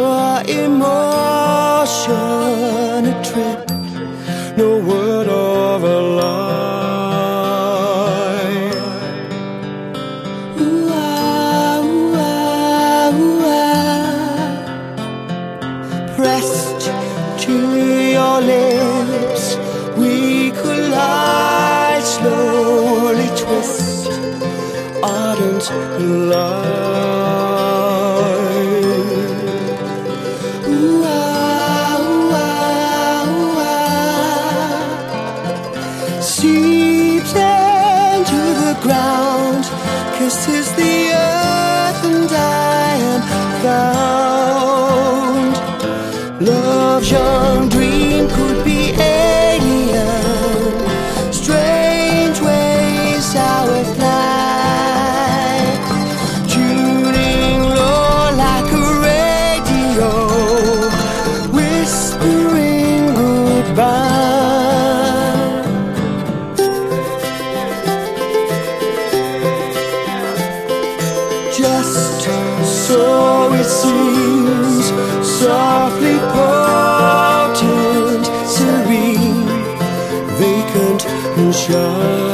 pure emotion adrift, no word of a lie. Ooh, ah, ooh, ah, ooh, ah. Pressed to your lips, we collide, slowly twist, ardent light. Ooh, ah, ooh, ah, ooh, ah. Seeps into the ground, kisses the earth, and I am found. Love's young dream could be alien, strange ways how it fly, tuning low like a radio, whispering goodbye. Just so it seems, softly potent, serene, vacant and shy.